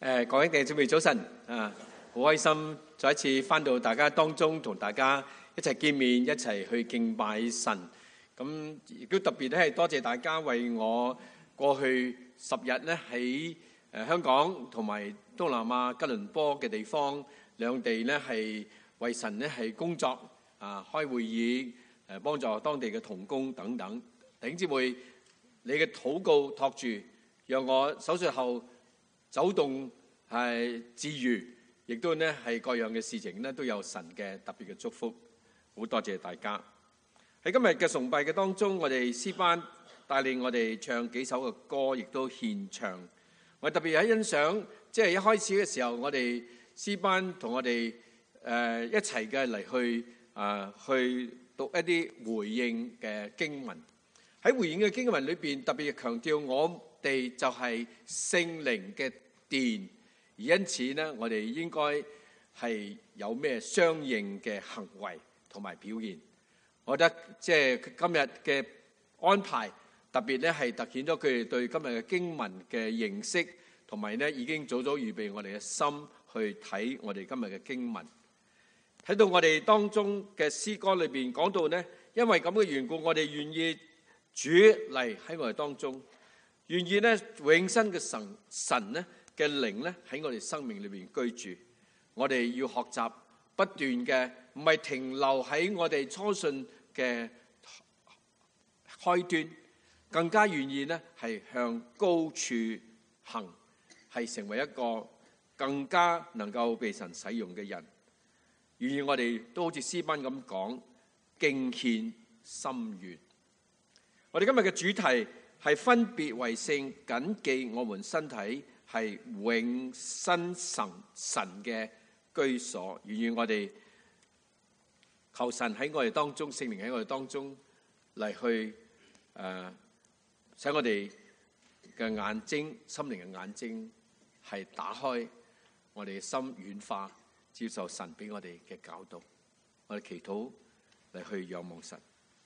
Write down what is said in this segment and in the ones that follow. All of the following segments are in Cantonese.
各位弟兄姊妹早晨啊！好開心再一次返到大家當中，同大家一齊見面，一齊去敬拜神。咁亦都特別咧係多謝大家為我過去10日咧喺香港同埋東南亞吉隆坡嘅地方兩地咧係為神咧係工作啊，開會議幫助當地嘅同工等等。弟兄姊妹，你嘅禱告托住，讓我手術後走動係自如，亦都咧係各樣嘅事情咧都有神嘅特別嘅祝福，好多謝大家。喺今日嘅崇拜嘅當中，我哋詩班帶領我哋唱幾首嘅歌，亦都獻唱。我特別喺欣賞，即係一開始嘅時候，我哋詩班同我哋一齊嘅嚟去讀一啲回應嘅經文。喺回應嘅經文裏邊，特別強調我哋就係聖靈嘅殿，而因此呢，我哋應該係有咩相應嘅行為同埋表現。我覺得即係今日嘅安排，特別咧係凸顯咗佢哋對今日嘅經文嘅認識，同埋咧已經早早預備我哋嘅心去睇我哋今日嘅經文。睇到我哋當中嘅詩歌裏邊講到呢，因為咁嘅緣故，我哋願意主嚟喺我哋當中，願意咧永生嘅神咧嘅靈咧喺我哋生命裏邊居住。我哋要學習不斷嘅，唔係停留喺我哋初信嘅開端，更加願意咧係向高處行，係成為一個更加能夠被神使用嘅人。願意我哋都好似詩班咁講，敬獻心願。我哋今日嘅主題係分別為聖，謹記我們身體係永生神嘅居所。願意我哋求神喺我哋當中，聖靈喺我哋當中嚟去使我哋嘅眼睛，心靈嘅眼睛係打開，我哋嘅心軟化，接受神俾我哋嘅教導。我哋祈禱嚟去仰望神。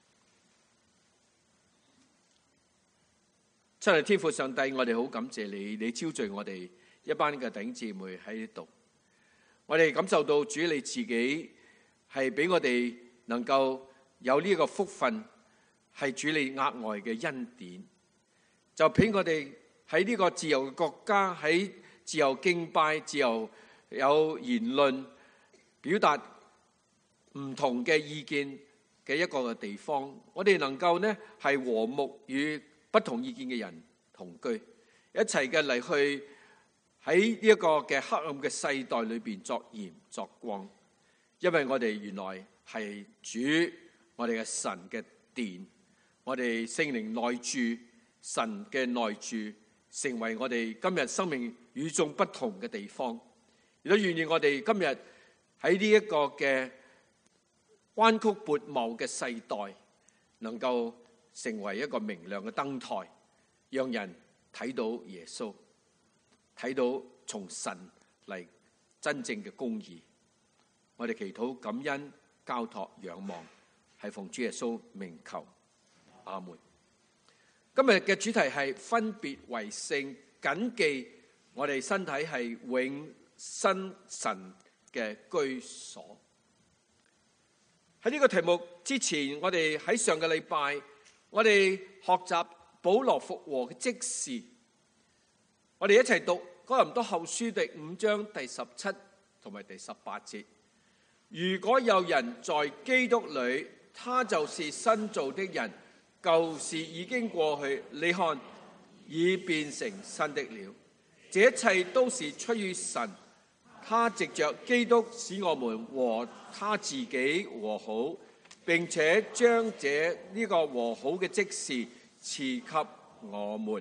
親愛的天父上帝，我哋好感謝你，你招聚我哋一班嘅弟兄姊妹喺呢度。我哋感受到主你自己係俾我哋能夠有呢個福分，係主你額外嘅恩典，就俾我哋喺呢個自由嘅國家，喺自由敬拜、自由有言論、表達唔同嘅意見嘅一個嘅地方，我哋能夠呢係和睦與不同意見嘅人同居，一齊嘅嚟去喺呢一個嘅黑暗嘅世代裏邊作鹽作光。因為我哋原來係主我哋嘅神嘅殿，我哋聖靈內住，神嘅內住，成為我哋今日生命與眾不同嘅地方。亦都願意我哋今日喺呢一個嘅彎曲悖謬嘅世代，能夠成為一個明亮嘅燈台，讓人睇到耶穌，睇到從神嚟真正嘅公義。我哋祈禱、感恩、交託、仰望，係奉主耶穌名求，阿門。今日嘅主題係分別為聖，謹記我哋身體係永生神嘅居所。喺呢個題目之前，我哋喺上個禮拜，我哋學習保羅復和嘅職事。我哋一齊讀哥林多後書第5章第17同埋第18節。如果有人在基督裏，他就是新造的人，舊事已經過去，你看，已變成新的了。這一切都是出於神，他藉着基督使我們和他自己和好，並且將呢個和好嘅職事賜給我們。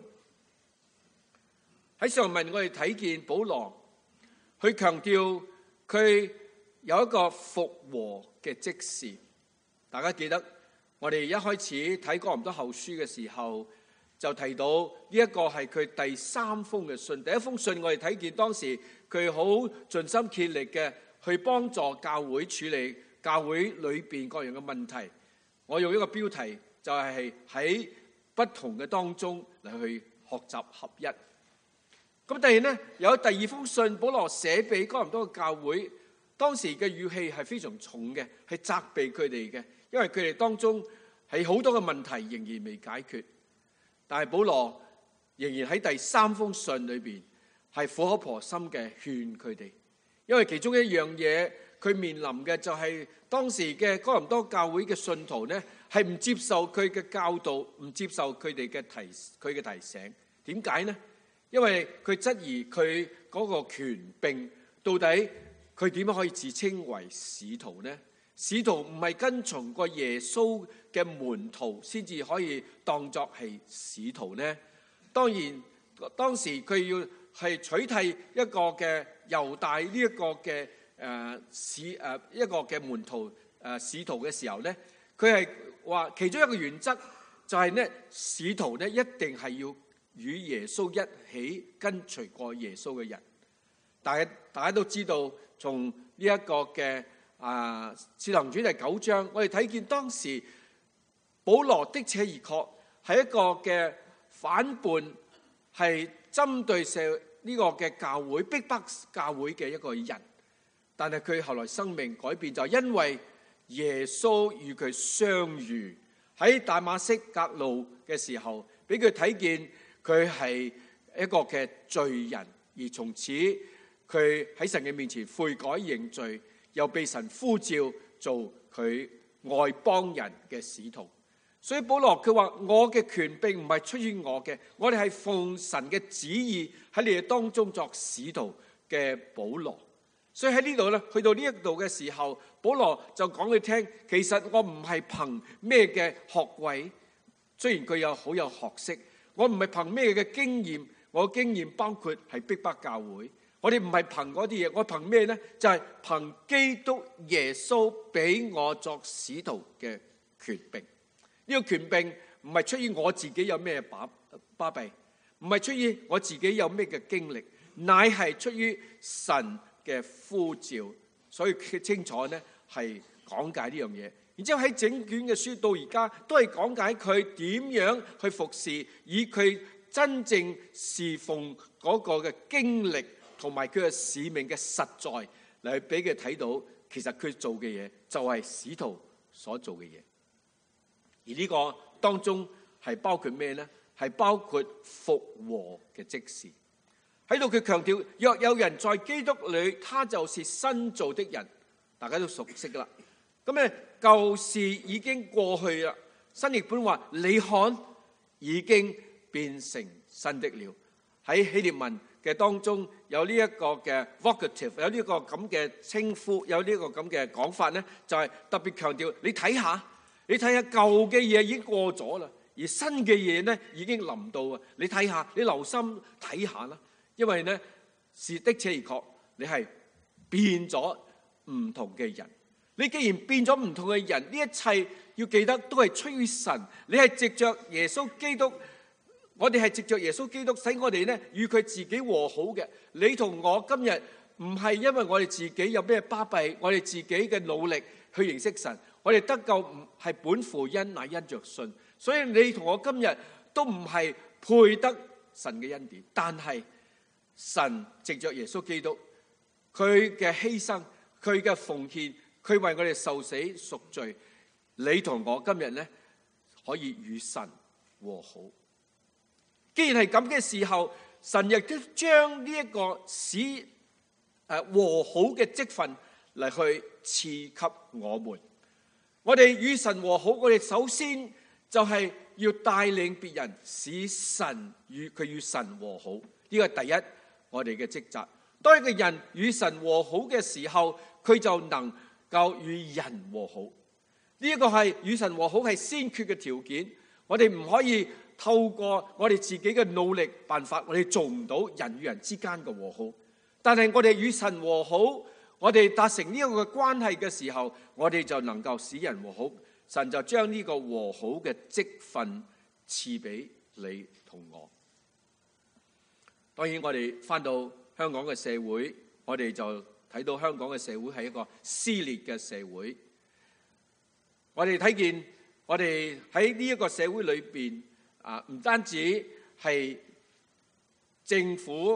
喺上文我哋睇見保羅，佢強調佢有一個復和嘅職事。大家記得我哋一開始睇哥林多後書嘅時候，就提到呢一個係佢第3封嘅信。第一封信我哋睇見當時佢好盡心竭力嘅去幫助教會處理教會裏邊各樣嘅問題。我用一個標題就係喺不同嘅當中嚟去學習合一。 咁第二呢，有第二封信，保羅寫俾哥林多嘅教會，當時嘅語氣係非常重嘅，係責備佢哋嘅，因為佢哋當中係好多嘅問題仍然未解決。但係保羅仍然喺第三封信裏邊係苦口婆心嘅勸佢哋，因為其中一樣嘢佢面臨嘅就係當時嘅哥林多教會嘅信徒呢，係唔接受佢嘅教導，唔接受佢哋嘅提醒。點解呢？因為佢質疑佢嗰個權柄，到底佢點樣可以自稱為使徒呢？使徒唔係跟從過耶穌嘅門徒先至可以當作係使徒呢？當然，當時佢要係取替一個嘅猶大呢一個嘅一個嘅門徒使徒嘅時候呢，佢係話其中一個原則就係呢，使徒呢一定係要與耶穌一起跟隨過耶穌嘅人。大家都知道，從呢一個嘅《使徒行傳》第9章，我哋睇見當時保羅的且而確係一個嘅反叛，係針對呢個嘅教會逼迫教會嘅一個人。但係佢後來生命改變，就係因為耶穌與佢相遇喺大馬色革路嘅時候，俾佢睇見佢係一個嘅罪人，而從此佢喺神嘅面前悔改認罪，又被神呼召做佢外邦人嘅使徒。所以保羅佢話：我嘅權柄唔係出於我嘅，我哋係奉神嘅旨意喺你哋當中作使徒嘅保羅。所以喺呢度咧，去到呢一度嘅時候，保羅就講佢聽，其實我唔係憑咩嘅學位，雖然佢有好有學識，我唔係憑咩嘅經驗，我嘅經驗包括係逼迫教會。我哋唔係憑嗰啲嘢，我憑咩呢？就係憑基督耶穌俾我作使徒嘅權柄。呢個權柄唔係出於我自己有咩巴閉，唔係出於我自己有咩嘅經歷，乃係出於神嘅呼召。所以佢清楚呢係講解呢樣嘢。然之後喺整卷嘅書到而家都係講解佢點樣去服侍，以佢真正侍奉嗰個嘅經歷同埋佢嘅使命嘅實在嚟俾佢睇到，其實佢做嘅嘢就係使徒所做嘅嘢。而呢個當中係包括咩呢？係包括復和嘅職事。喺度佢強調，若有人在基督裏，他就是新造的人。大家都熟悉啦。咁咧，舊事已經過去啦。新譯本話：你看，已經變成新的了。喺希臘文嘅當中有呢一個嘅 vocative， 有呢個咁嘅稱呼，有呢個咁嘅講法咧，就係特別強調你睇下舊嘅嘢已經過咗啦，而新嘅嘢咧已經臨到啊！你睇下，你留心睇下啦，因為咧是的且而確，你係變咗唔同嘅人。你既然變咗唔同嘅人，呢一切要記得都係出於神。你係藉着耶穌基督。我哋係藉着耶穌基督使我哋咧與佢自己和好嘅。你同我今日唔係因為我哋自己有咩巴閉，我哋自己嘅努力去認識神。我哋得救唔係本乎恩，乃因着信。所以你同我今日都唔係配得神嘅恩典，但係神藉着耶穌基督，佢嘅犧牲，佢嘅奉獻，佢為我哋受死贖罪。你同我今日咧可以與神和好。既然係咁嘅時候，神亦都將呢一個使和好嘅職分嚟去賜給我們。我哋與神和好，我哋首先就係要帶領別人使神與神和好。呢個係第一我哋嘅職責。當一個人與神和好嘅時候，佢就能夠與人和好。呢一個係與神和好係先決嘅條件。我哋唔可以透過我哋自己嘅努力辦法，我哋做唔到人與人之間嘅和好。但係我哋與神和好，我哋達成呢一個關係嘅時候，我哋就能夠使人和好。神就將呢個和好嘅職分賜俾你同我。當然我哋翻到香港嘅社會，我哋就睇到香港嘅社會係一個撕裂嘅社會。我哋睇見我哋喺呢一個社會裏邊唔單止係政府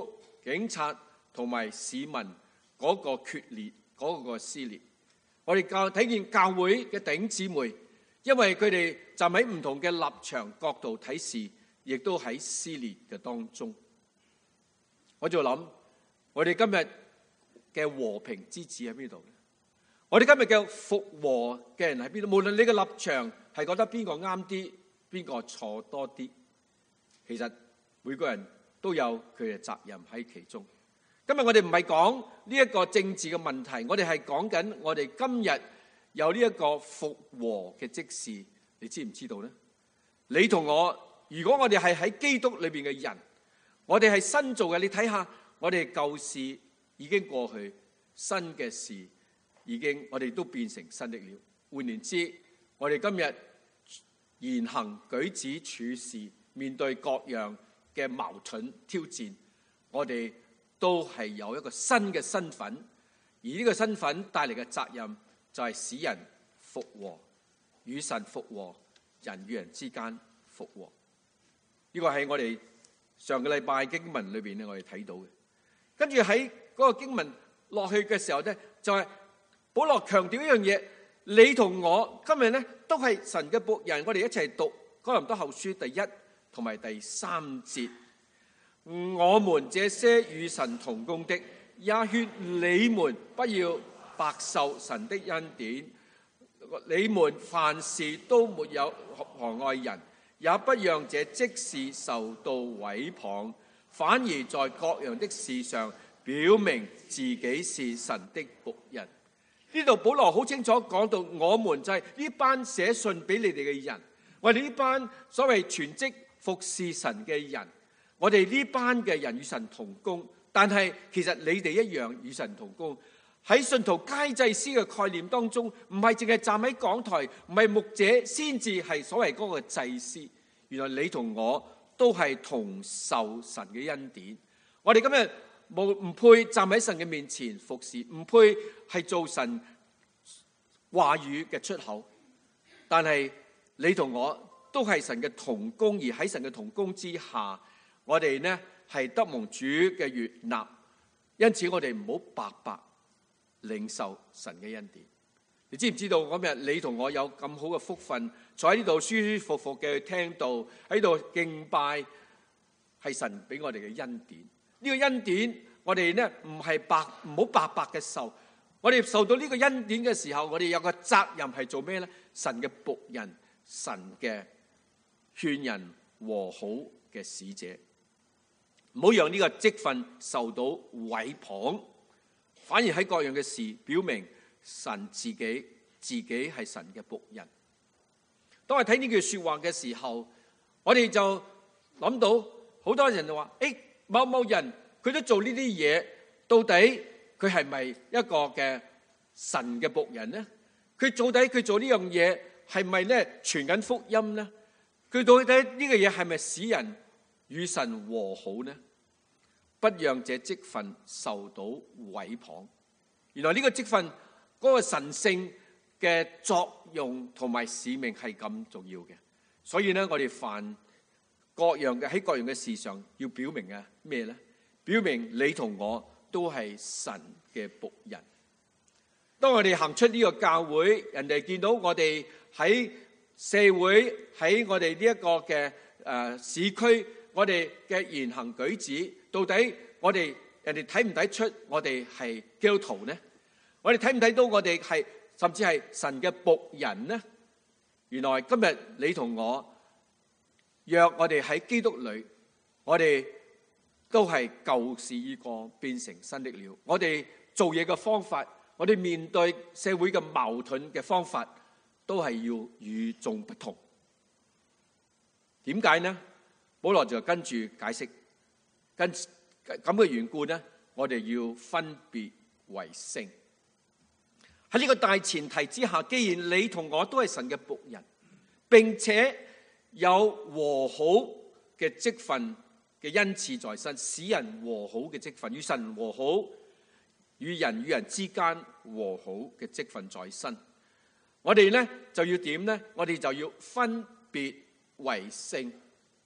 警察同埋市民嗰個決裂，嗰個撕裂。我哋睇見教會嘅弟兄姊妹，因為佢哋站喺唔同嘅立場角度睇事，亦都喺撕裂嘅當中。我就諗，我哋今日嘅和平之子喺邊度？我哋今日嘅復和嘅人喺邊度？無論你嘅立場係覺得邊個啱啲，邊個錯多啲，其實每個人都有佢嘅責任喺其中。今日我哋唔係講呢一個政治嘅問題，我哋係講緊我哋今日有呢一個復和嘅職事，你知唔知道呢？你同我，如果我哋係喺基督裏邊嘅人，我哋係新造嘅。你睇下，我哋舊事已經過去，新嘅事已經我哋都變成新的了。換言之，我哋今日言行舉止處事，面對各樣嘅矛盾挑戰，我哋都係有一個新嘅身份，而呢個身份帶嚟嘅責任就係使人復和，與神復和，人與人之間復和。呢個係我哋上個禮拜經文裏邊咧，我哋睇到嘅。跟住喺嗰個經文落去嘅時候咧，就係保羅強調一樣嘢：你同我今日咧都係神嘅僕人。我哋一齊讀哥林多後書第1同埋第3節。我們這些與神同工的，也勸你們不要白受神的恩典。你們凡事都沒有妨礙人，也不讓這職事受到毀謗，反而在各樣的事上表明自己是神的僕人。呢度保羅好清楚講到，我們就係呢班寫信俾你哋嘅人，我哋呢班所謂全職服侍神嘅人。我哋呢班嘅人與神同工，但係其實你哋一樣與神同工。喺信徒皆祭司嘅概念當中，唔係淨係站喺講台，唔係牧者先至係所謂嗰個祭司。原來你同我都係同受神嘅恩典。我哋今日唔配站喺神嘅面前服侍，唔配係做神話語嘅出口，但係你同我都係神嘅同工，而喺神嘅同工之下，我哋呢係得蒙主嘅悅納，因此我哋唔好白白領受神嘅恩典。你知唔知道今日你同我有咁好嘅福分，坐喺呢度舒舒服服嘅聽道，喺度敬拜，係神俾我哋嘅恩典。呢個恩典我哋呢唔好白白嘅受。我哋受到呢個恩典嘅時候，我哋有個責任係做咩呢？神嘅僕人，神嘅勸人和好嘅使者。唔好讓呢個職分受到毀謗，反而喺各樣嘅事表明神自己係神嘅僕人。當我睇呢句說話嘅時候，我哋就諗到好多人就話：某某人佢都做呢啲嘢，到底佢係咪一個嘅神嘅僕人呢？佢做呢樣嘢係咪咧傳緊福音呢？佢到底呢個嘢係咪使人與神和好呢？不讓這職分受到毀謗。原來呢個職分嗰個神聖嘅作用同埋使命係咁重要嘅。所以呢，我哋喺各樣嘅事上要表明嘅咩呢？表明你同我都係神嘅僕人。當我哋行出呢個教會，人哋見到我哋喺社會，喺我哋呢一個嘅市區，我哋嘅言行舉止，到底人哋睇唔睇出我哋係基督徒呢？我哋睇唔睇到我哋係甚至係神嘅僕人呢？原來今日你同我，若我哋喺基督裏，我哋都係舊事已過，變成新的了。我哋做嘢嘅方法，我哋面對社會嘅矛盾嘅方法，都係要與眾不同。點解呢？保羅就跟住解釋，咁嘅緣故呢，我哋要分別為聖。喺呢個大前提之下，既然你同我都係神嘅僕人，並且有和好嘅職分嘅恩賜在身，使人和好嘅職分，與神和好，與人之間和好嘅職分在身，我哋呢就要點呢？我哋就要分別為聖。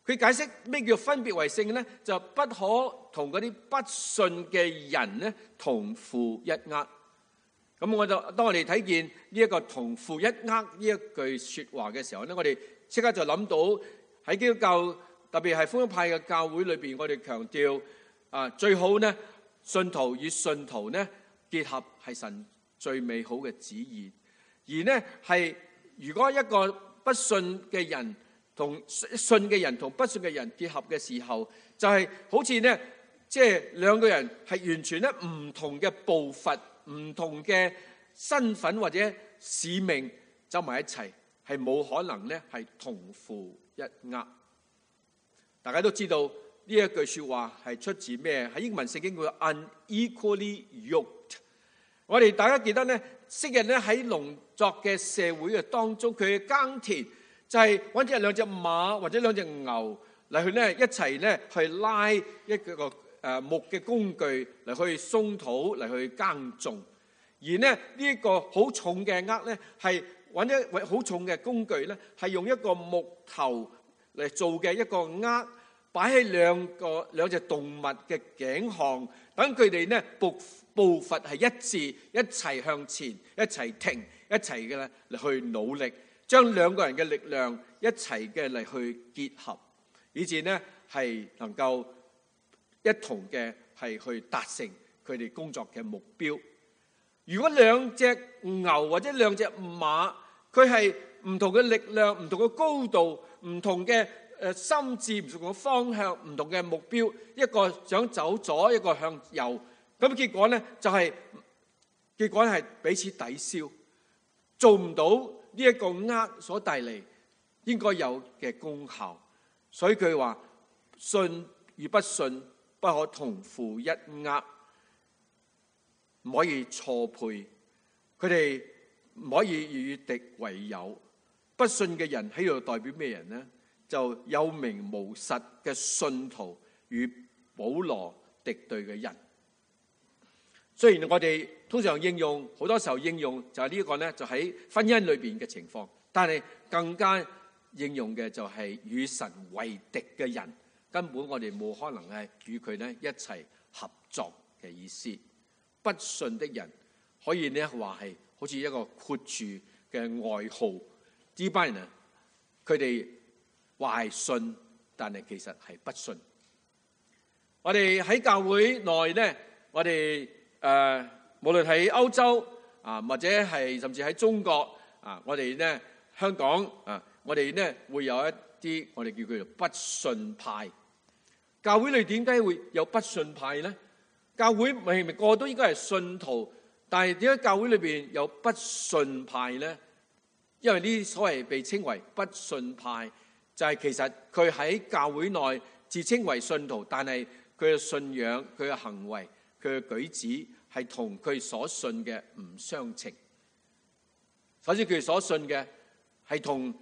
佢解釋咩叫分別為聖呢？就不可同嗰啲不信嘅人呢同負一軛。咁當我哋睇見呢一個同負一軛呢一句說話嘅時候呢，我哋即刻就諗到喺基督教，特別係福音派嘅教會裏邊，我哋強調最好呢，信徒與信徒呢結合係神最美好嘅旨意。而呢係如果一個不信嘅人同信嘅人同不信嘅人結合嘅時候，就係好似呢，即係兩個人係完全咧唔同嘅步伐、唔同嘅身份或者使命走埋一齊，係冇可能咧係同負一軛。大家都知道呢一句說話係出自咩？喺英文聖經叫 unequally yoked。我哋大家記得咧，昔日咧喺農作嘅社會嘅當中，佢嘅耕田就係揾隻兩隻馬或者兩隻牛嚟去咧一齊咧去拉一個木嘅工具嚟去鬆土嚟去耕種。而呢一個好重嘅軛咧，係揾一好重嘅工具咧，係用一個木頭嚟做嘅一個軛，擺喺兩隻動物嘅頸項，等佢哋咧步伐係一致，一齊向前，一齊停，一齊嘅咧嚟去努力，將兩個人嘅力量一齊嘅嚟去結合，以至呢係能夠一同嘅係去達成佢哋工作嘅目標。如果兩隻牛或者兩隻馬，佢係唔同嘅力量、唔同嘅高度、唔同嘅心智、唔同嘅方向、唔同嘅目標，一個想走左，一個向右，咁結果呢就係結果係彼此抵消，做唔到呢一個軛所帶嚟應該有嘅功效。所以佢話信與不信不可同負一軛，唔可以錯配，佢哋唔可以與敵為友。不信嘅人喺度代表咩人呢？就有名無實嘅信徒與保羅敵對嘅人。雖然我哋通常應用，好多時候應用就係呢一個呢，就喺婚姻裏邊嘅情況，但係更加應用嘅就係與神為敵嘅人，根本我哋冇可能係與佢呢一齊合作嘅意思。不信的人可以呢話係好似一個括住嘅外號，呢班人佢哋話係信，但係其實係不信。我哋喺教會內呢，我哋無論喺歐洲或者係甚至喺中國我哋呢香港我哋呢會有一啲我哋叫佢做不信派。教會裏點解會有不信派呢？教會明明個個都應該係信徒，但係點解教會裏邊有不信派呢？因為呢啲所謂被稱為不信派，就係其實佢喺教會內自稱為信徒，但係佢嘅信仰、佢嘅行為、佢嘅舉止係同佢所信嘅唔相稱。首先佢所信嘅係同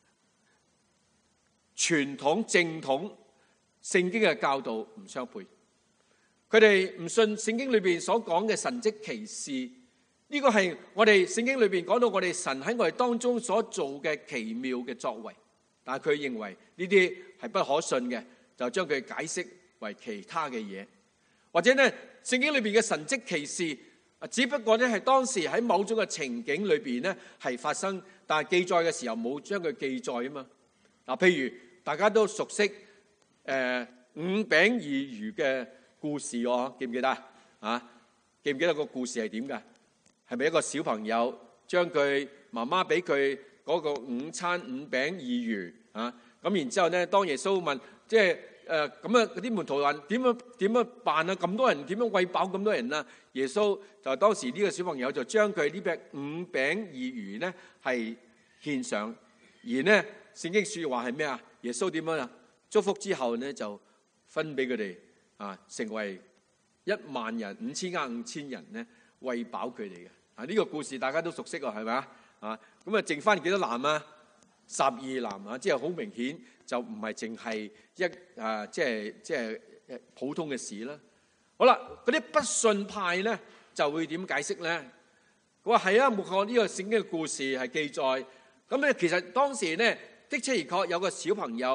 傳統正統聖經嘅教導唔相配。佢哋唔信聖經裏邊所講嘅神蹟奇事，呢個係我哋聖經裏邊講到我哋神喺我哋當中所做嘅奇妙嘅作為，但係佢認為呢啲係不可信嘅，就將佢解釋為其他嘅嘢，或者呢聖經裏邊嘅神蹟奇事，只不過呢係當時喺某種嘅情景裏邊呢係發生，但係記載嘅時候冇將佢記載啊嘛。譬如大家都熟悉五餅二魚嘅故事，記唔記得記唔記得個故事係點㗎？係咪一個小朋友將佢媽媽俾佢嗰個午餐五餅二魚咁然之後呢，當耶穌問即係咁嗰啲門徒話點樣辦啊？咁多人點樣餵飽咁多人啊？耶穌就當時呢個小朋友就將佢呢隻五餅二魚呢係獻上，而呢聖經說話係咩啊？耶穌點樣啊？祝福之後呢就分俾佢哋。成為1萬人5000加5000人咧，餵飽佢哋嘅。呢個故事大家都熟悉喎，係咪啊？咁啊，剩翻幾多男啊？12男即係好明顯就唔係淨係即係普通嘅事啦。好啦，嗰啲不信派咧就會點解釋咧？佢話係啊，冇錯，呢個聖經嘅故事係記載。咁咧其實當時咧的確有個小朋友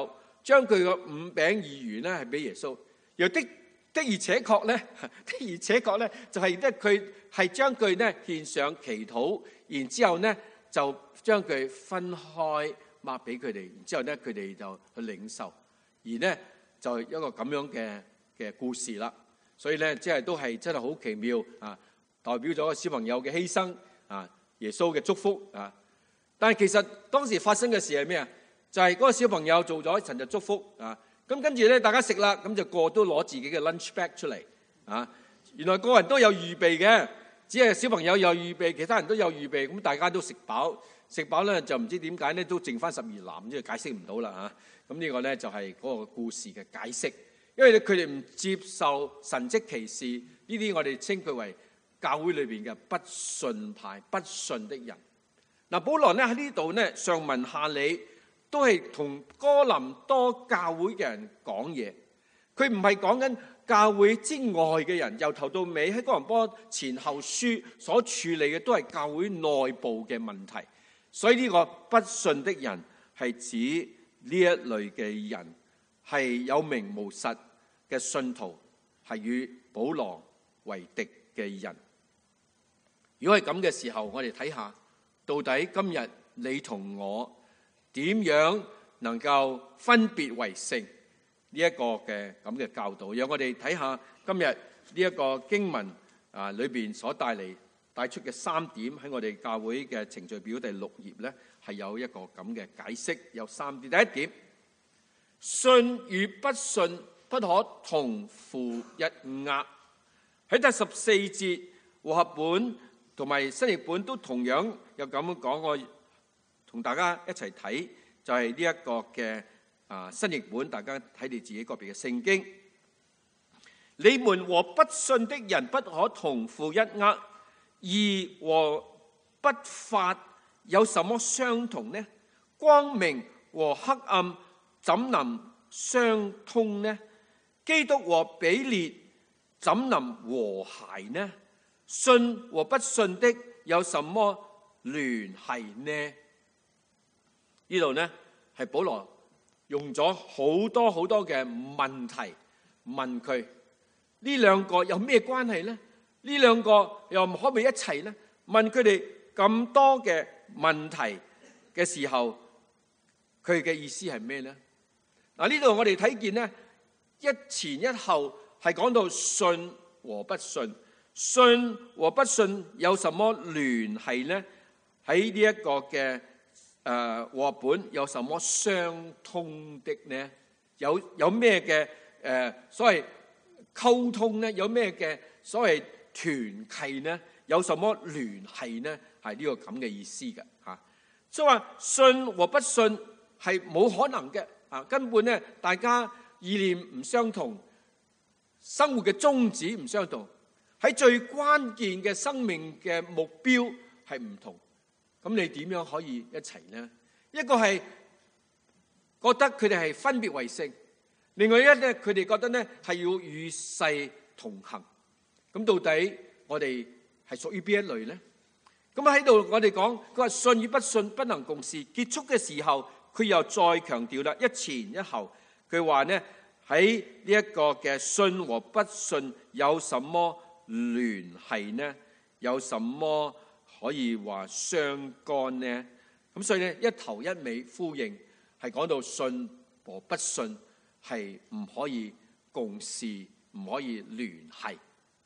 將佢個5餅2魚咧係俾耶穌，又的而且確咧，就係咧佢係將佢咧獻上祈禱，然之後咧就將佢分開擘俾佢哋，然之後咧佢哋就去領受，而咧就一個咁樣嘅故事啦。所以咧即係都係真係好奇妙啊！代表咗個小朋友嘅犧牲啊，耶穌嘅祝福啊。但係其實當時發生嘅事係咩啊？就係嗰個小朋友做咗神就祝福啊。咁跟住咧，大家食啦，咁就個個都攞自己嘅 lunch bag 出嚟啊！原來個人都有預備嘅，只係小朋友有預備，其他人都有預備，咁大家都食飽咧，就唔知點解咧都剩翻12籃，即係解釋唔到啦嚇。咁呢個咧就係嗰個故事嘅解釋，因為佢哋唔接受神蹟奇事，呢啲我哋稱佢為教會裏邊嘅不信派、不信的人。嗱，保羅咧喺呢度咧上文下理，都係同哥林多教會嘅人講嘢，佢唔係講緊教會之外嘅人，由頭到尾喺哥林多前後書所處理嘅都係教會內部嘅問題，所以呢個不信的人係指呢一類嘅人係有名無實嘅信徒，係與保羅為敵嘅人。如果係咁嘅時候，我哋睇下到底今日你同我點樣能夠分別為聖呢一個嘅咁嘅教導？讓我哋睇下今日呢一個經文裏邊所帶出嘅3點，喺我哋教會嘅程序表第6頁咧係有一個咁嘅解釋，有3點。第一點，信與不信不可同負一軛。喺第14節和合本同埋新譯本都同樣有咁樣講，我同大家一齊睇，就係呢一個嘅新譯本，大家睇你自己個別嘅聖經。你們和不信的人不可同負一軛，義和不法有什麼相同呢？光明和黑暗怎能相通呢？基督和比列怎能和諧呢？信和不信的有什麼聯繫呢？呢度呢係保羅用咗好多嘅問題問佢，呢兩個有咩關係呢？呢兩個又可唔可以一齊呢？問佢哋咁多嘅問題嘅時候，佢嘅意思係咩呢？嗱，呢度我哋睇見呢，一前一後係講到信和不信，信和不信有什麼聯繫呢？喺呢一個嘅和合本有什麼相通的呢？有咩嘅所謂溝通呢？有咩嘅所謂團契呢？有什麼聯繫呢？係呢個咁嘅意思嘅嚇。所以話信和不信係冇可能嘅啊！根本咧，大家意念唔相同，生活嘅宗旨唔相同，喺最關鍵嘅生命嘅目標係唔同。咁你點樣可以一齊呢？一個係覺得佢哋係分別為聖，另外一咧佢哋覺得咧係要與世同行。咁到底我哋係屬於邊一類呢？咁喺度我哋講，佢話信與不信不能共事。結束嘅時候，佢又再強調啦，一前一後，佢話呢喺呢一個嘅信和不信有什麼聯繫呢？有什麼可以話相干呢？咁所以咧一頭一尾呼應，係講到信和不信係唔可以共事，唔可以聯繫。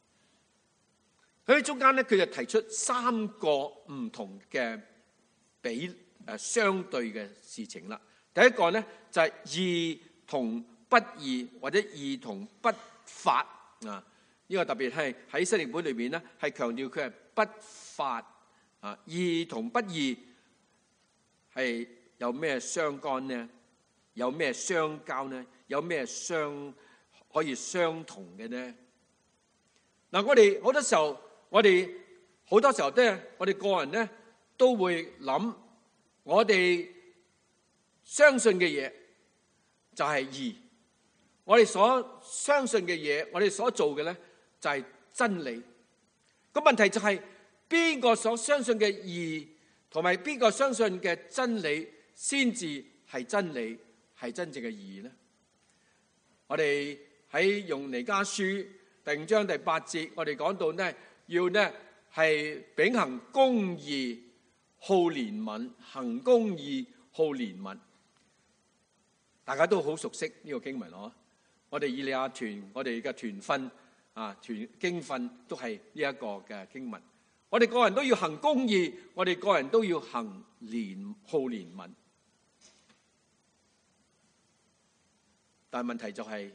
喺中間咧，佢就提出3個唔同嘅相對嘅事情啦。第一個咧就係義同不義，或者義同不法啊。呢個特別係喺新譯本裏邊咧，係強調佢係不法啊。義同不義係有咩相干呢？有咩相交呢？有咩可以相同嘅呢？嗱，我哋好多時候咧，我哋個人咧都會諗，我哋相信嘅嘢就係義，我哋所相信嘅嘢，我哋所做嘅咧就係真理。個問題就係邊個所相信嘅義，同埋邊個相信嘅真理先至係真理， 係真正嘅義呢？我哋喺用彌迦書第5章第8節，我哋講到呢，要呢係秉行公義、好憐憫，行公義、好憐憫。大家都好熟悉呢個經文嗬。我哋以利亞團，我哋嘅團訓啊，團經訓都係呢一個嘅經文。我哋個人都要行公義，我哋個人都要行好憐憫。但係問題就係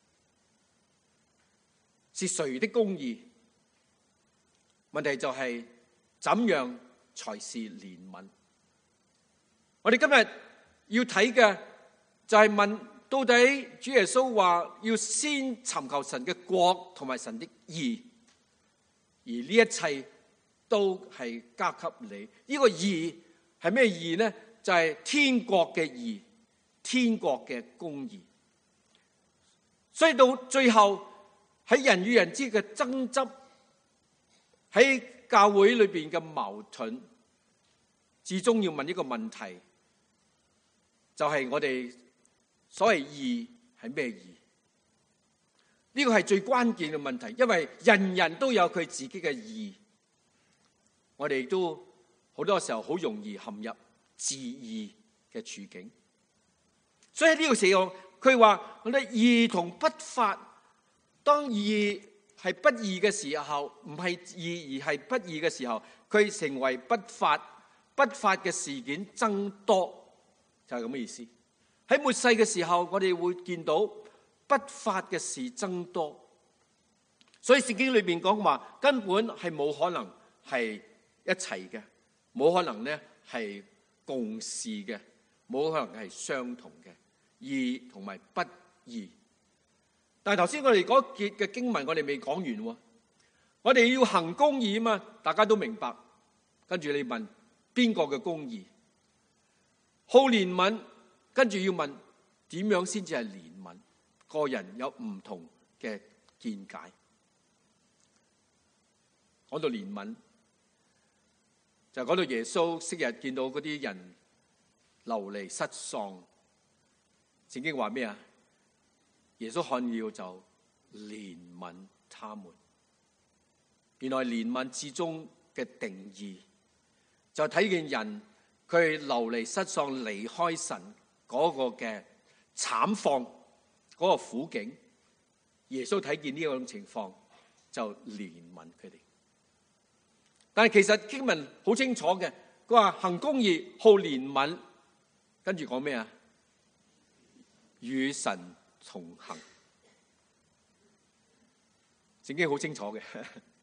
誰的公義？問題就係怎樣才是憐憫？我哋今日要睇嘅就係問，到底主耶穌話要先尋求神嘅國同埋神的義，而呢一切都係加給你。呢個義係咩義呢？就係天國嘅義，天國嘅公義。所以到最後喺人與人之間嘅爭執，喺教會裏邊嘅矛盾，至終要問一個問題，就係我哋所謂義係咩義？呢個係最關鍵嘅問題，因為人人都有佢自己嘅義，我哋都好多時候好容易陷入自義嘅處境。所以呢個時候，佢話我哋義同不法，當義係不義嘅時候，唔係義而係不義嘅時候，佢成為不法，不法嘅事件增多，就係咁嘅意思。喺末世嘅時候，我哋會見到不法嘅事增多，所以聖經裏邊講話根本係冇可能係一齊嘅，冇可能咧係共事嘅，冇可能係相同嘅，義同埋不義。但係頭先我哋嗰節嘅經文我哋未講完喎，我哋要行公義啊嘛，大家都明白。跟住你問邊個嘅公義？好憐憫。跟住要問點樣先至係憐憫？個人有唔同嘅見解。講到憐憫，就講到耶穌昔日見到嗰啲人流離失喪，聖經話咩啊？耶穌看了就憐憫他們。原來憐憫之中嘅定義，就睇見人佢流離失喪，離開神嗰個嘅慘況，嗰個苦境，耶穌睇見呢種情況就憐憫佢哋。但係其實經文好清楚嘅，佢話行公義、好憐憫，跟住講咩啊？與神同行。聖經好清楚嘅。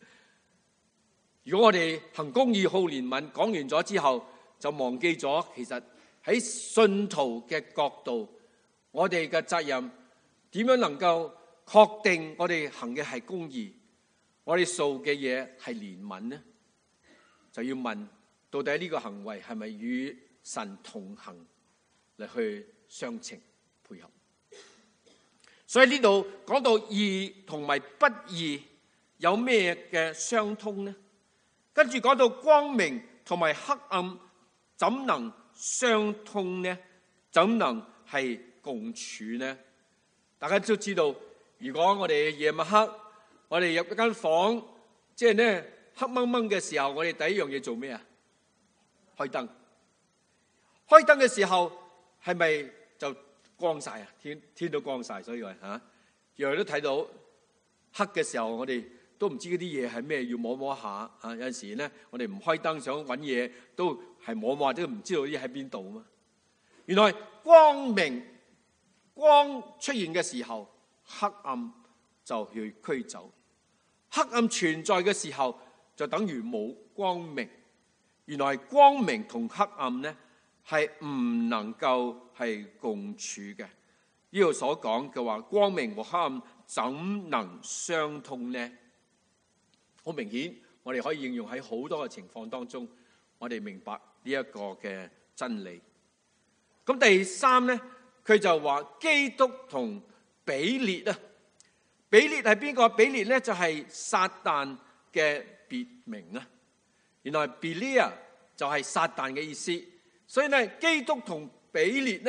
如果我哋行公義、好憐憫，講完咗之後，就忘記咗其實喺信徒嘅角度，我哋嘅責任點樣能夠確定我哋行嘅係公義，我哋做嘅嘢係憐憫呢？就要問到底呢個行為係咪與神同行嚟去相稱配合？所以呢度講到義同埋不義有咩嘅相通呢？跟住講到光明同埋黑暗怎能相通呢？怎能係共處呢？大家都知道，如果我哋夜晚黑，我哋入一間房，即係咧黑掹掹嘅時候，我哋第一樣嘢做咩啊？開燈。開燈嘅時候係咪就光晒啊？天都光晒，所以話嚇，樣樣都睇到。黑嘅時候，我哋都唔知嗰啲嘢係咩，要摸摸下啊。有陣時咧，我哋唔開燈想揾嘢，都係摸摸，都唔知道啲嘢喺邊度啊嘛。原來光明光出現嘅時候，黑暗就去驅走；黑暗存在嘅時候，就等於冇光明。原來光明同黑暗咧係唔能夠係共處嘅。呢度所講嘅話，光明和黑暗怎能相通呢？好明顯，我哋可以應用喺好多嘅情況當中，我哋明白呢一個嘅真理。咁第三咧，佢就話基督同比列啊。比列係邊個？比列咧就係撒旦嘅別名啊。原來 Belial 就係撒旦嘅意思，所以咧基督同比列咧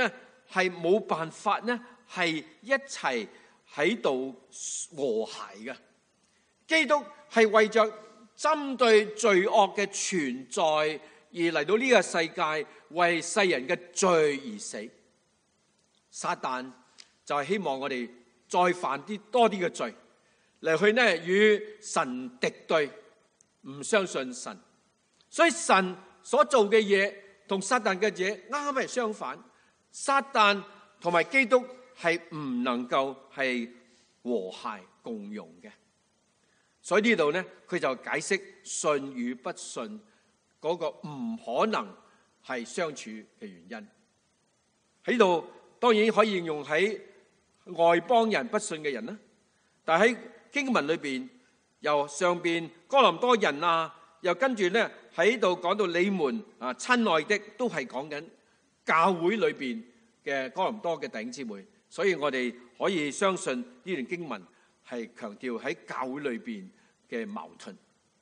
係冇辦法呢係一齊喺度和諧嘅。基督係為着針對罪惡嘅存在而嚟到呢個世界，為世人嘅罪而死。撒旦就係希望我哋再犯多啲嘅罪，嚟去呢與神敵對，唔相信神。所以神所做嘅嘢同撒旦嘅嘢啱啱係相反。撒旦同埋基督係唔能夠係和諧共融嘅。所以呢度呢，佢就解釋信與不信嗰個唔可能係相處嘅原因。喺度當然可以應用喺外邦人不信嘅人啦，但係喺經文裏邊，由上邊哥林多人啊，又跟住呢喺度講到你們啊親愛的，都係講緊教會裏邊嘅哥林多嘅弟兄姊妹。所以我哋可以相信呢段經文係強調喺教會裏邊嘅矛盾。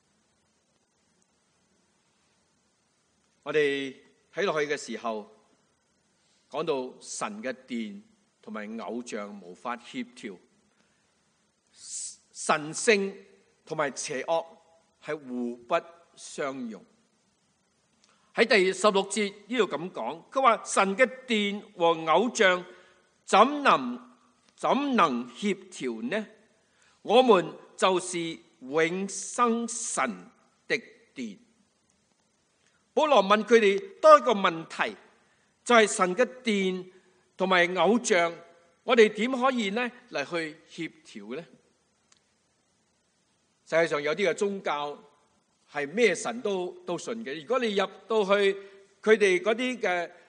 我哋睇落去嘅時候，講到神嘅殿同埋偶像無法協調，神聖同埋邪惡係互不相容。喺第16節呢度咁講，佢話神嘅殿和偶像怎能協調呢？我們就是永生神的殿。保羅問佢哋多一個問題，就係神嘅殿同埋偶像，我哋點可以呢嚟去協調呢？世界上有啲嘅宗教係咩神都信嘅。如果你入到去佢哋嗰啲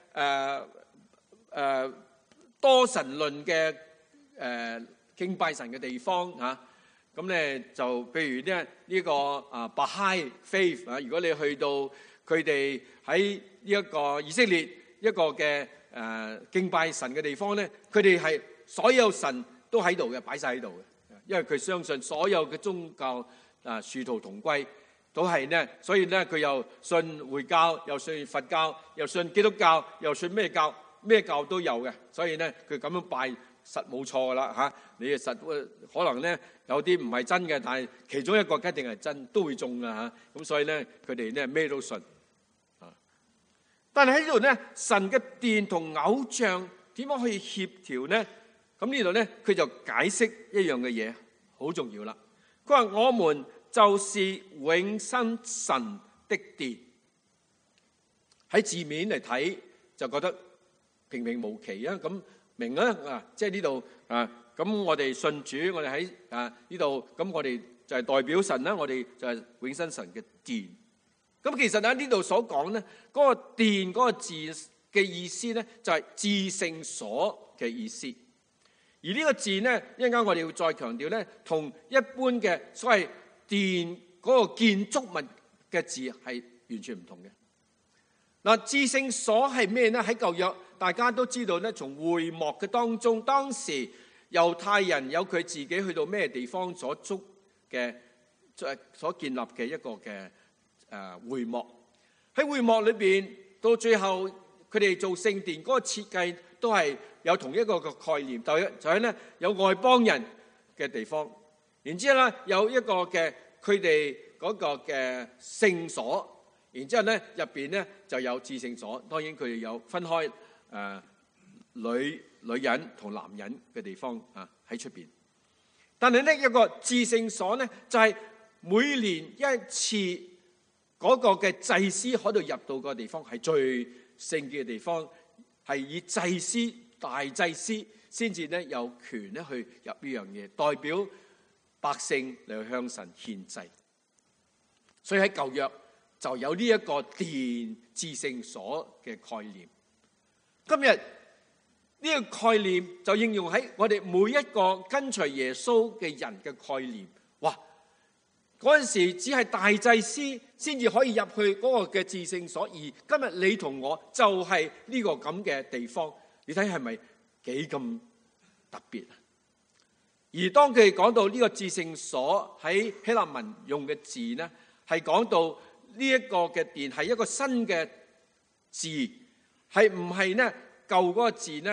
嘅多神論嘅敬拜神嘅地方嚇，咁咧就譬如咧呢個Baha'i Faith 啊，如果你去到佢哋喺呢一個以色列一個嘅敬拜神嘅地方咧，佢哋係所有神都喺度嘅，擺晒喺度嘅，因為佢相信所有嘅宗教殊途同歸，都係呢，所以咧佢又信回教，又信佛教，又信基督教，又信咩教都有嘅，所以咧佢咁樣拜實冇錯噶啦嚇。你實可能咧有啲唔係真嘅，但係其中一個一定係真，都會中噶嚇。咁所以咧佢哋咧咩都信啊。但係喺呢度咧，神嘅殿同偶像點樣可以協調呢？咁呢度咧佢就解釋一樣嘅嘢，好重要啦。佢話我們就是永生神的殿。喺字面嚟睇就覺得平平無奇啊，咁明啊，即係呢度啊，咁我哋信主，我哋喺呢度，咁我哋就係代表神啦，我哋就係永生神嘅殿。咁其實喺呢度所講咧，嗰個殿嗰個字嘅意思咧，就係至聖所嘅意思。而呢個字咧，一陣間我哋要再強調咧，同一般嘅所謂殿嗰個建築物嘅字係完全唔同嘅。嗱，至聖所係咩咧？喺舊約大家都知道咧，從會幕嘅當中，當時猶太人有佢自己去到咩地方所築嘅所建立嘅一個嘅會幕。喺會幕裏邊，到最後佢哋做聖殿嗰個設計都係有同一個嘅概念，就係咧有外邦人嘅地方，然之後咧有一個嘅佢哋嗰個嘅聖所。然之後咧，入邊咧就有至聖所，當然佢哋有分開女人同男人嘅地方啊喺出邊。但係呢一個至聖所咧，就係每年一次嗰個嘅祭司喺度入到個地方，係最聖潔嘅地方，係以祭司大祭司先至咧有權咧去入呢樣嘢，代表百姓嚟去向神獻祭。所以喺舊約就有呢一個殿至聖所嘅概念。今日呢個概念就應用喺我哋每一個跟隨耶穌嘅人嘅概念。哇！嗰陣時只係大祭司先至可以入去嗰個嘅至聖所，而今日你同我就係呢個咁嘅地方。你睇係咪幾咁特別啊？而當佢哋講到呢個至聖所喺希臘文用嘅字呢，係講到呢一個嘅殿係一個新嘅字，係唔係呢舊嗰個字呢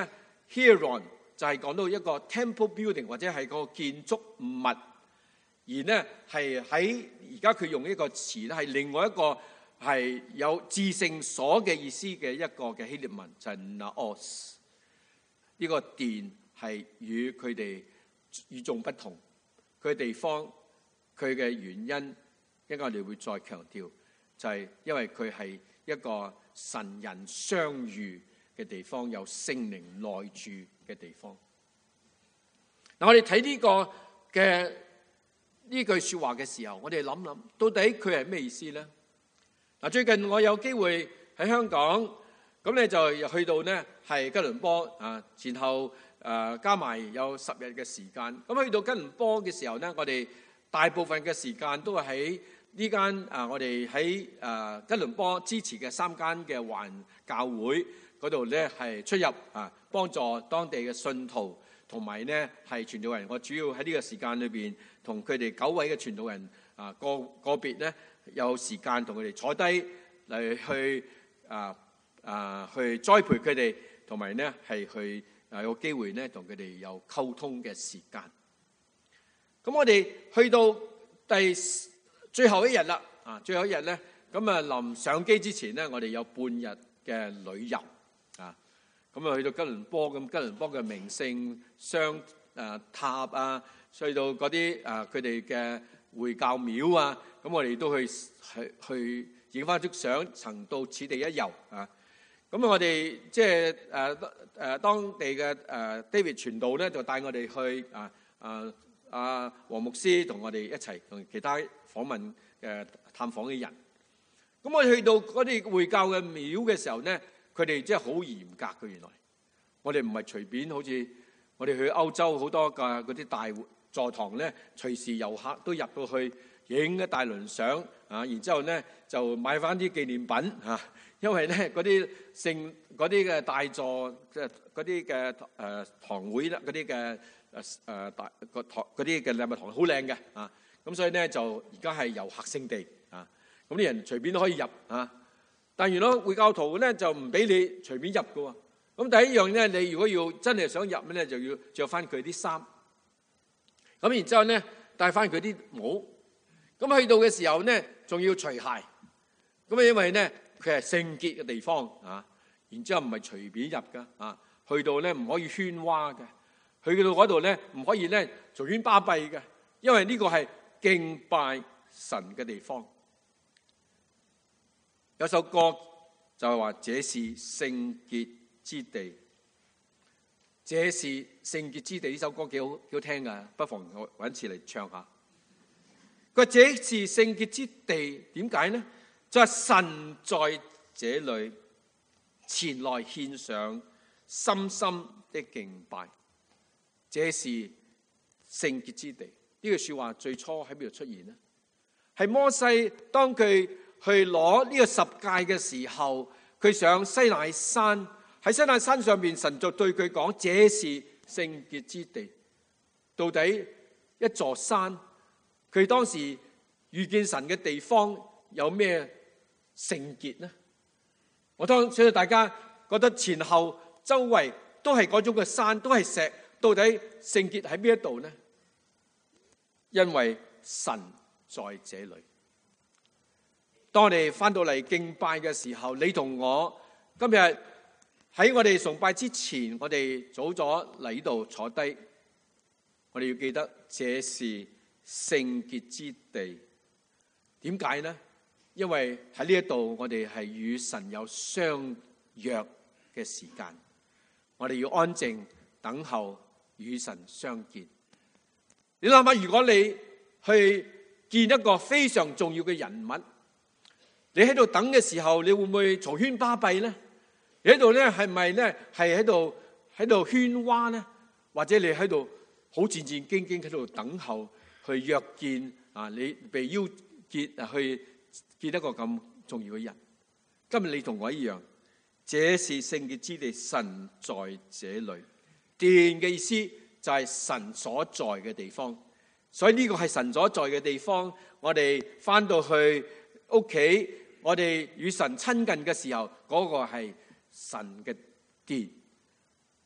Hieron 就係講到一個 temple building 或者係個建築物，而呢係喺而家佢用一個詞咧係另外一個係有至聖所嘅意思嘅一個嘅希臘文，就係 naos。呢個殿係與佢哋與眾不同，佢嘅地方佢嘅原因，應該我哋會再強調，就係因為佢係一個神人相遇嘅地方，有聖靈內住嘅地方。嗱，我哋睇呢個嘅呢句說話嘅時候，我哋諗諗，到底佢係咩意思咧？嗱，最近我有機會喺香港，咁咧就去到呢係吉倫坡啊，前後加埋有10日嘅時間。咁去到吉倫坡嘅時候呢，我哋大部分嘅時間都係喺呢間我哋喺吉倫坡支持嘅3間嘅環教會嗰度咧係出入啊，幫助當地嘅信徒。同埋呢係傳道人，我主要喺呢個時間裏邊同佢哋9位嘅傳道人啊個別呢有時間同佢哋坐低嚟去去栽培佢哋，同埋呢係去有機會呢同佢哋有溝通嘅時間。咁我哋去到最後一日啦，最後一日呢，咁臨上機之前呢，我哋有半日嘅旅遊啊。咁去到吉倫坡，咁吉倫坡嘅名勝雙塔啊，去到嗰啲佢哋嘅會教廟啊，咁我哋都去影翻張相，曾到此地一遊啊。咁我哋即係當地嘅David 傳道咧，就帶我哋去黃牧師同我哋一齊同其他訪問探訪嘅人。咁我哋去到嗰啲會教嘅廟嘅時候咧，佢哋真係好嚴格嘅。原來我哋唔係隨便，好似我哋去歐洲好多嘅嗰啲大座堂咧，隨時遊客都入到去影一大輪相啊，然之後咧就買翻啲紀念品啊。因為咧嗰啲嗰啲嘅大座即係嗰啲嘅堂會啦，嗰啲嘅大個堂嗰啲嘅禮物堂好靚嘅啊。咁所以咧就而家係遊客勝地啊。咁啲人隨便都可以入啊。但原來會教徒咧就唔俾你隨便入嘅喎。咁第一樣咧，你如果要真係想入咧，就要着翻佢啲衫。咁然之後咧，戴翻佢啲帽。咁去到嘅時候咧，仲要除鞋。咁因為咧佢係聖潔嘅地方啊。然之後唔係隨便入㗎啊。去到咧唔可以喧嘩嘅。去到嗰度咧唔可以咧隨便巴閉嘅，因為呢個係敬拜神嘅地方。有首歌就係話：這是聖潔之地，這是聖潔之地。呢首歌幾好聽噶，不妨我揾次嚟唱下。佢話：這是聖潔之地，點解呢？就係神在這裏，前來獻上深深的敬拜。這是聖潔之地。呢句說話最初喺邊度出現呢？係摩西當佢去攞呢個十誡嘅時候，佢上西乃山，喺西乃山上邊，神就對佢講：這是聖潔之地。到底一座山，佢當時遇見神嘅地方有咩聖潔呢？我相信大家覺得前後周圍都係嗰種嘅山，都係石，到底聖潔喺邊一度呢？因為神在這裏。當我哋翻到嚟敬拜嘅時候，你同我今日喺我哋崇拜之前，我哋早咗嚟呢度坐低，我哋要記得這是聖潔之地。點解呢？因為喺呢一度我哋係與神有相約嘅時間，我哋要安靜等候與神相見。你諗下，如果你去見一個非常重要嘅人物，你喺度等嘅時候，你會唔會嘈喧巴閉呢？你喺度咧，係咪咧係喺度喧嘩呢？或者你喺度好戰戰兢兢喺度等候去約見啊？你被邀結去見一個咁重要嘅人。今日你同我一樣，這是聖潔之地，神在這裏。殿嘅意思就係神所在嘅地方，所以呢個係神所在嘅地方。我哋翻到去屋企，我哋與神親近嘅時候，嗰個係神嘅殿。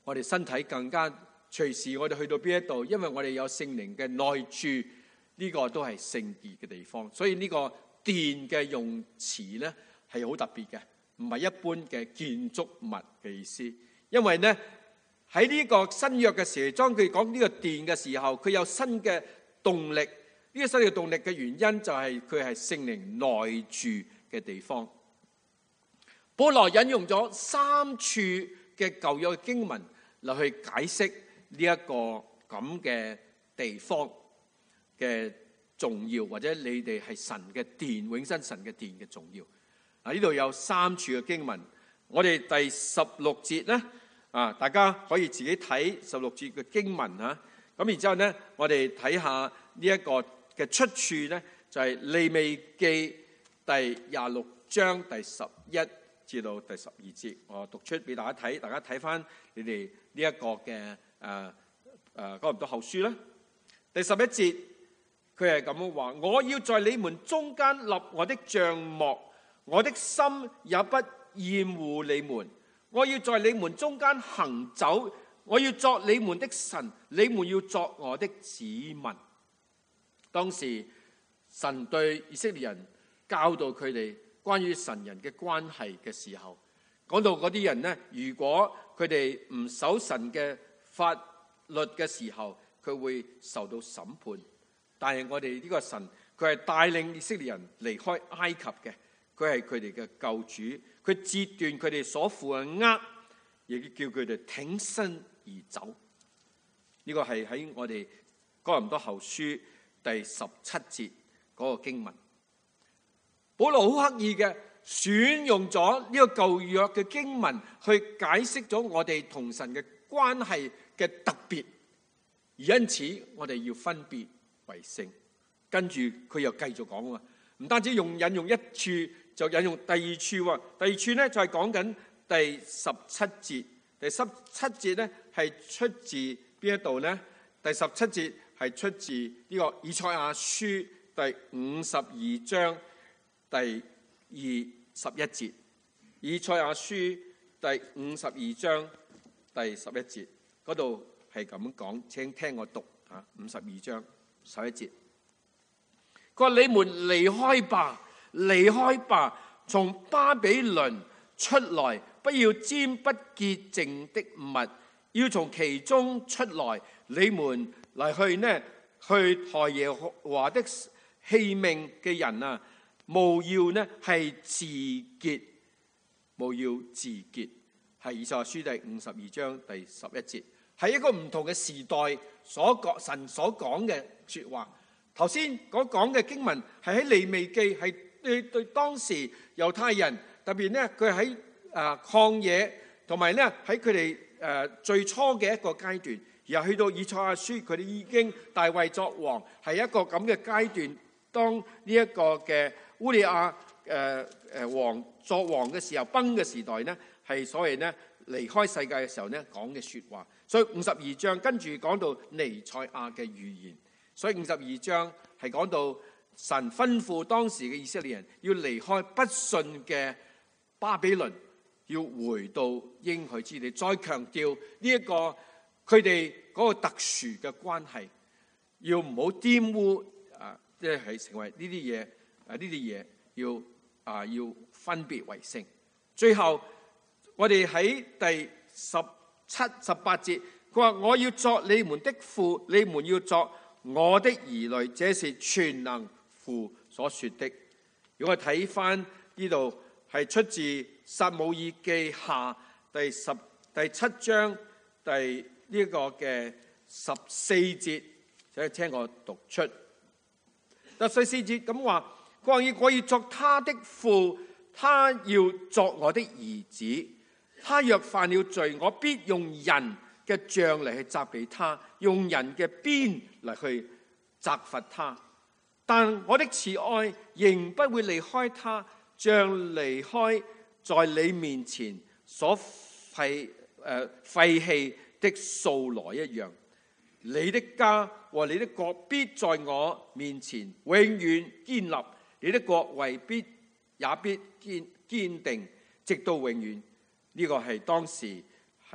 我哋身體更加隨時我哋去到邊一度，因為我哋有聖靈嘅內住，呢個都係聖潔嘅地方。所以呢個殿嘅用詞咧係好特別嘅，唔係一般嘅建築物嘅意思。因為咧喺呢個新約嘅時候，當佢講呢個殿嘅時候，佢有新嘅動力。呢個新嘅動力嘅原因就係佢係聖靈內住嘅地方。保羅引用咗3處嘅舊約經文嚟去解釋呢一個咁嘅地方嘅重要，或者你哋係神嘅殿，永生神嘅殿嘅重要。呢度有3處嘅經文，我哋第16節咧，大家可以自己睇16節嘅經文嚇。咁然之後咧，我哋睇下呢一個嘅出處咧，就係利未記第26章第11至到第12節，我讀出俾大家睇，大家睇翻你哋呢一個嘅哥林多後書啦。第11節佢係咁樣話：我要在你們中間立我的帳幕，我的心也不厭惡你們。我要在你們中間行走，我要作你們的神，你們要作我的子民。當時神對以色列人教導佢哋關於神人嘅關係嘅時候，講到嗰啲人呢，如果佢哋唔守神嘅法律嘅時候，佢會受到審判。但係我哋呢個神，佢係帶領以色列人離開埃及嘅，佢係佢哋嘅救主，佢截斷佢哋所負嘅軛，亦叫佢哋挺身而走。呢個係喺我哋哥林多後書第17節嗰個經文。保羅好刻意嘅選用咗呢個舊約嘅經文去解釋咗我哋同神嘅關係嘅特別，而因此我哋要分別為聖。跟住佢又繼續講喎，唔單止引用一處，就引用第二處喎。第二處咧就係講緊第17節。第17節咧係出自邊一度呢？第17節係出自呢個以賽亞書第52章第11節。以賽亞書第52章第11節嗰度係咁講，請聽我讀啊，52章11節。佢話：你們離開吧，離開吧，從巴比倫出來，不要沾不潔淨的物，要從其中出來。你們嚟去抬耶和華的器皿嘅人啊，務要呢係自潔，務要自潔。係以賽亞書第52章第11節，係一個唔同嘅時代神所講嘅說話。頭先講嘅經文係喺利未記，係對當時猶太人，特別呢佢喺曠野，同埋呢喺佢哋最初嘅一個階段，然後去到以賽亞書，佢哋已經大衛作王，係一個咁嘅階段。當呢一個嘅烏利亞王作王嘅時候，崩嘅時代呢，係所謂呢離開世界嘅時候呢講嘅說話。所以52章跟住講到彌賽亞嘅預言。所以52章係講到神吩咐當時嘅以色列人要離開不信嘅巴比倫，要回到應許之地。再強調呢一個佢哋嗰個特殊嘅關係，要唔好玷污即係成為呢啲嘢，要分別為聖。最後我哋喺第17、18節，佢話：我要作你們的父，你們要作我的兒女，這是全能父所說的。如果我睇翻呢度係出自撒母耳記下第7章第呢個嘅14節，請聽我讀出。第14節咁話：我要作他的父，他要作我的兒子。他若犯了罪，我必用人嘅杖嚟去責備他，用人嘅鞭嚟去責罰他。但我的慈愛仍不會離開他，像離開在你面前所廢棄的掃羅一樣。你的家和你的國必在我面前永遠堅立，你的國位也必堅定，直到永遠。呢個係當時係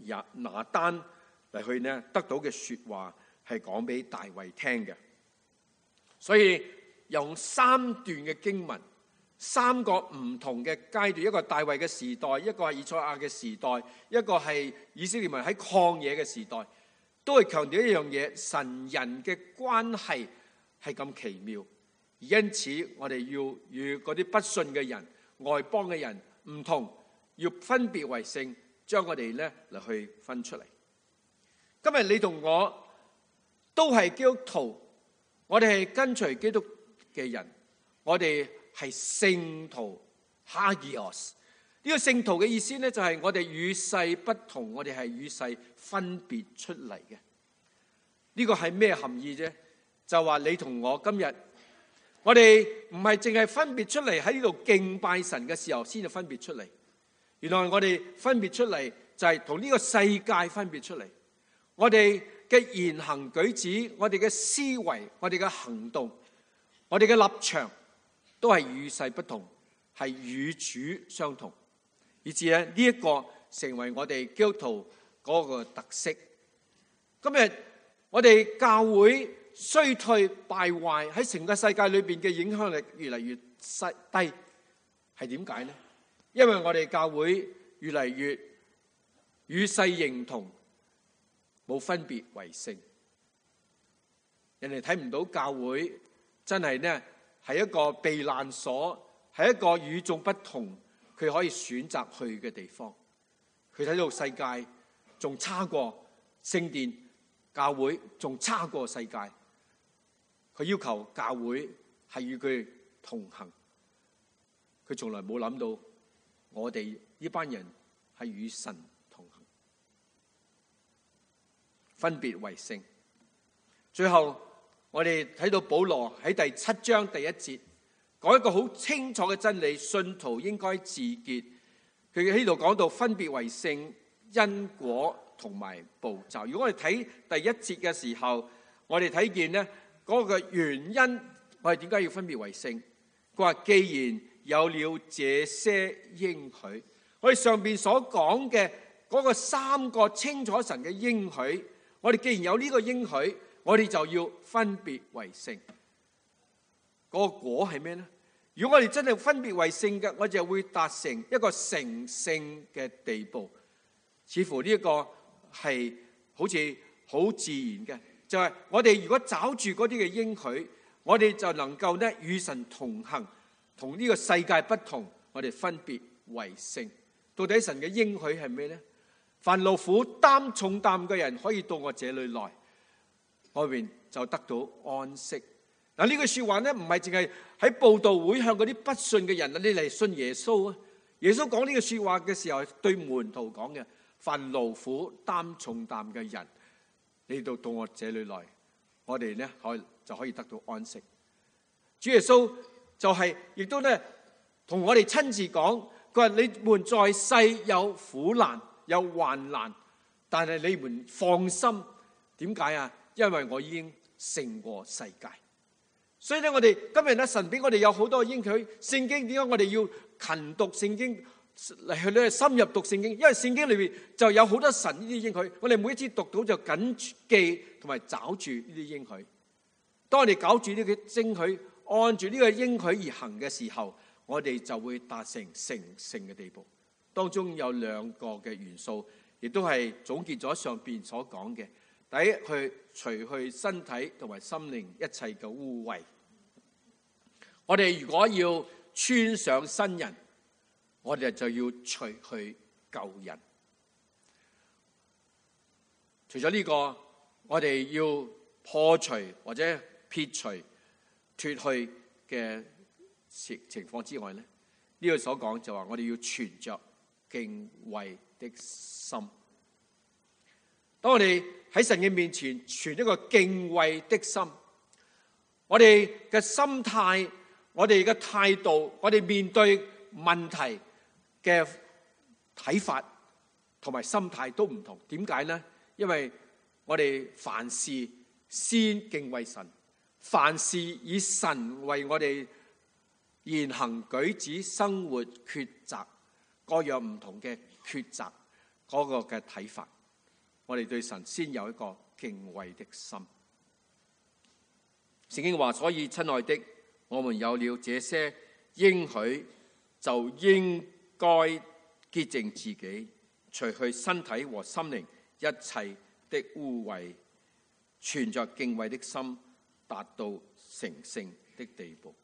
拿單嚟去呢得到嘅說話係講俾大衛聽嘅。所以用3段嘅經文，3個唔同嘅階段，一個大衛嘅時代，一個係以賽亞嘅時代，一個係以色列民喺曠野嘅時代，都係強調一樣嘢：神人嘅關係係咁奇妙，而因此我哋要與嗰啲不信嘅人、外邦嘅人唔同，要分別為聖，將我哋咧嚟去分出嚟。今日你同我都係基督徒，我哋係跟隨基督嘅人，我哋係聖徒 Hagios。呢個聖徒嘅意思咧，就係我哋與世不同，我哋係與世分別出嚟嘅。呢個係咩含義啫？就話你同我今日，我哋唔係淨係分別出嚟喺呢度敬拜神嘅時候先至分別出嚟。原來我哋分別出嚟就係同呢個世界分別出嚟。我哋嘅言行舉止，我哋嘅思維，我哋嘅行動，我哋嘅立場都係與世不同，係與主相同，以至咧呢一個成為我哋基督徒嗰個特色。今日我哋教會衰退敗壞，喺成個世界裏邊嘅影響力越嚟越低，係點解呢？因為我哋教會越嚟越與世認同，冇分別為聖。人哋睇唔到教會真係呢係一個避難所，係一個與眾不同，佢可以選擇去嘅地方。佢睇到世界仲差過聖殿，教會仲差過世界。佢要求教會係與佢同行。佢從來冇諗到我哋呢班人係與神同行，分別為聖。最後我哋睇到保羅喺第7章第1節講一個好清楚嘅真理：信徒應該自潔。佢喺度講到分別為聖、因果同埋步驟。如果我哋睇第1節嘅時候，我哋睇見呢嗰個原因，我哋點解要分別為聖？佢話既然有了這些應許，我哋上邊所講嘅嗰個3個清楚神嘅應許，我哋既然有呢個應許，我哋就要分別為聖。嗰個果係咩呢？如果我哋真係分別為聖嘅，我就會達成一個成聖嘅地步。似乎呢一個係好似好自然嘅，就係我哋如果找住嗰啲嘅應許，我哋就能夠咧與神同行，同呢個世界不同，我哋分別為聖。到底神嘅應許係咩呢？凡勞苦擔重擔嘅人可以到我這裏來，外邊就得到安息。嗱，呢句說話咧，唔係淨係喺佈道會向嗰啲不信嘅人你嚟信耶穌啊。耶穌講呢句說話嘅時候，對門徒講嘅：凡勞苦擔重擔嘅人，你到我這裏來，我哋咧就可以得到安息。主耶穌就係亦都咧同我哋親自講，佢話你們在世有苦難有患難，但係你們放心，點解啊？因為我已經勝過世界。所以咧，我哋今日咧，神俾我哋有好多應許。聖經點解我哋要勤讀聖經嚟去咧深入讀聖經？因為聖經裏邊就有好多神呢啲應許，我哋每一次讀到就緊記同埋抓住呢啲應許。當我哋搞住呢個應許，按住呢個應許而行嘅時候，我哋就會達成成聖嘅地步。當中有2個嘅元素，亦都係總結咗上邊所講嘅。第一，去除去身體同埋心靈一切嘅污穢。我哋如果要穿上新人，我哋就要除去舊人。除咗呢個，我哋要破除或者撇除脫去嘅情況之外咧，呢個所講就話我哋要存着敬畏的心。當我哋喺神嘅面前存一個敬畏的心，我哋嘅心態、我哋嘅態度、我哋面對問題嘅睇法同埋心態都唔同。點解呢？因為我哋凡事先敬畏神，凡事以神為我哋言行舉止、生活抉擇各樣唔同嘅抉擇， 嗰個嘅睇法，我哋對神先有一個敬畏的心。聖經話，所以親愛的，我們有了這些應許，就應該潔淨自己，除去身體和心靈一切的污穢，存着敬畏的心，達到成聖的地步。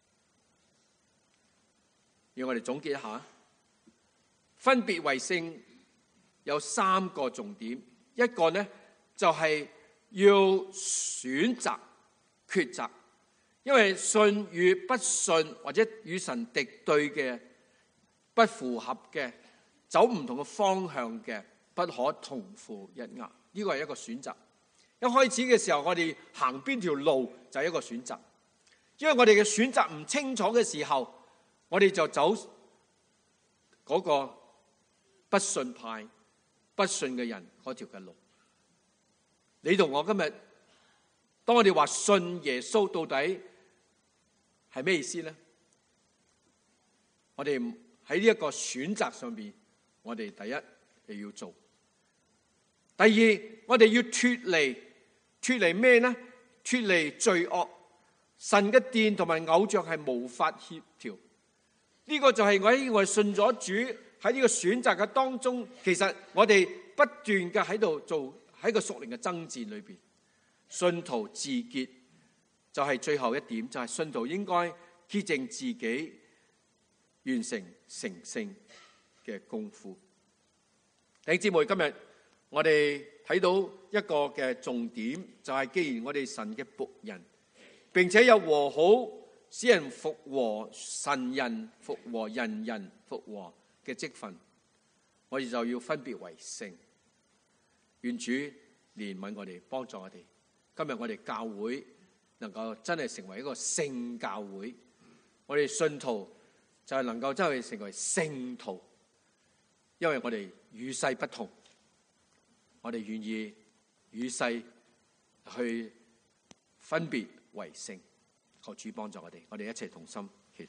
讓我哋總結一下，分別為聖有3個重點。一個呢，就係要選擇抉擇，因為信與不信或者與神敵對嘅、不符合嘅、走唔同嘅方向嘅，不可同負一軛。呢個係一個選擇。一開始嘅時候，我哋行邊條路就係一個選擇，因為我哋嘅選擇唔清楚嘅時候，我哋就走嗰個不信派、不信嘅人嗰條嘅路。你同我今日，當我哋話信耶穌，到底係咩意思呢？我哋喺呢一個選擇上邊，我哋第一係要做。第二，我哋要脫離咩呢？脫離罪惡。神嘅殿同埋偶像係無法協調。呢個就係我哋信咗主喺呢個選擇嘅當中，其實我哋不斷嘅喺度做，喺個屬靈嘅爭戰裏邊。信徒自潔就係最後一點，就係信徒應該潔淨自己，完成成聖嘅功夫。弟兄姊妹，今日我哋睇到一個嘅重點，就係既然我哋神嘅僕人，並且有和好、使人復和、神人復和、人人復和嘅職分，我哋就要分別為聖。願主憐憫我哋，幫助我哋。今日我哋教會能夠真係成為一個聖教會，我哋信徒就係能夠真係成為聖徒，因為我哋與世不同，我哋願意與世去分別為聖。求主幫助我哋，我哋一齊同心祈禱。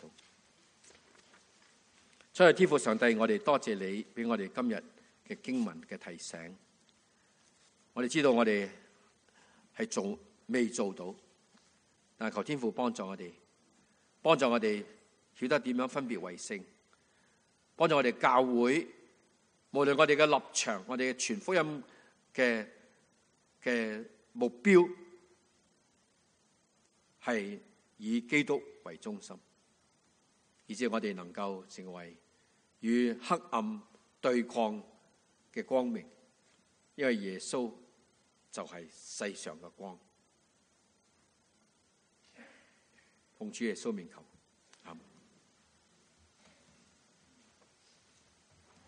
所以天父上帝，我哋多謝你俾我哋今日嘅經文嘅提醒。我哋知道我哋係未做到，但係求天父幫助我哋，幫助我哋曉得點樣分別為聖，幫助我哋教會，無論我哋嘅立場，我哋嘅傳福音嘅目標係以基督為中心，以致我哋能夠成為與黑暗對抗嘅光明，因為耶穌就係世上嘅光。奉主耶穌名求。